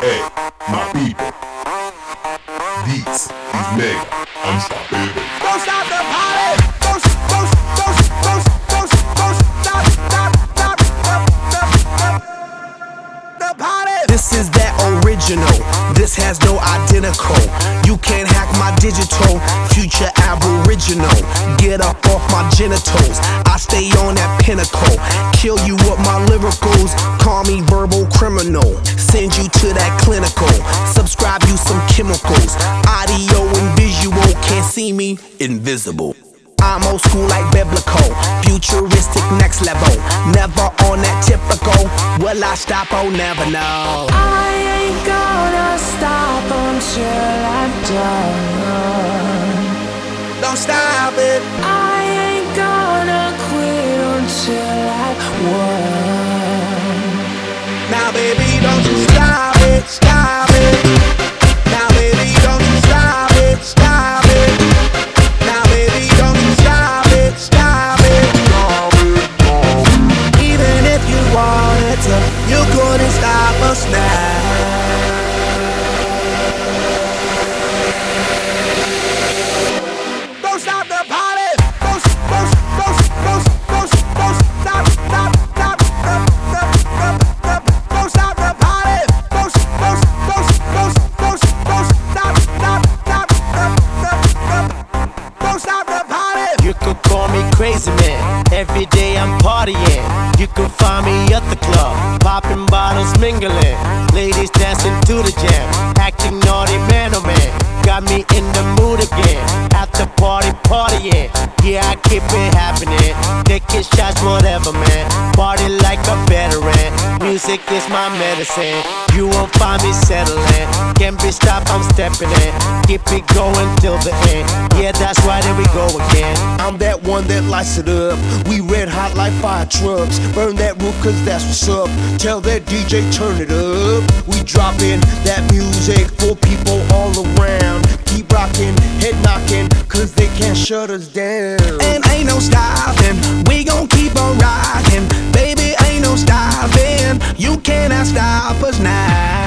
Hey, my people, this is Mega Unstoppable. Don't stop the party. Don't stop the party. This is that original. This has no identical. You can't hack my digital. Future aboriginal. Get up off my genitals. I stay on that pinnacle. Kill you with my lyricals. Call me verbal criminal. Send you to that clinical. Subscribe you some chemicals. Audio and visual. Can't see me, invisible. I'm old school like biblical. Futuristic next level. Never on that typical. Will I stop? Oh, never know. I ain't gonna stop until I'm done. Don't stop it. I ain't gonna quit until I won. Now baby, don't you stop it, stop it. Now baby, don't you stop it, stop it. Now baby, don't you stop it, stop it. Even if you wanted to, you couldn't stop us now. Don't stop the party. Don't stop, don't stop the party. Don't stop the party. You could call me crazy man. Every day I'm partying. You can find me at the club, popping bottles, mingling. Ladies dancing to the jam, acting naughty, man oh man. Got me in the mood again. After party, partying. Yeah, I keep it happening. Taking shots, whatever, man. Party like a veteran. Music is my medicine. You won't find me settling. Can't be stopped, I'm stepping in. Keep it going till the end. Yeah, that's right, there we go again. I'm that one that lights it up. We red hot like fire trucks. Burn that roof cause that's what's up. Tell that DJ turn it up. We dropping that music for people all around. Keep rocking, head knocking, cause they can't shut us down. And ain't no stopping, we gon' keep on rocking. Baby, ain't no stopping, you cannot stop us now.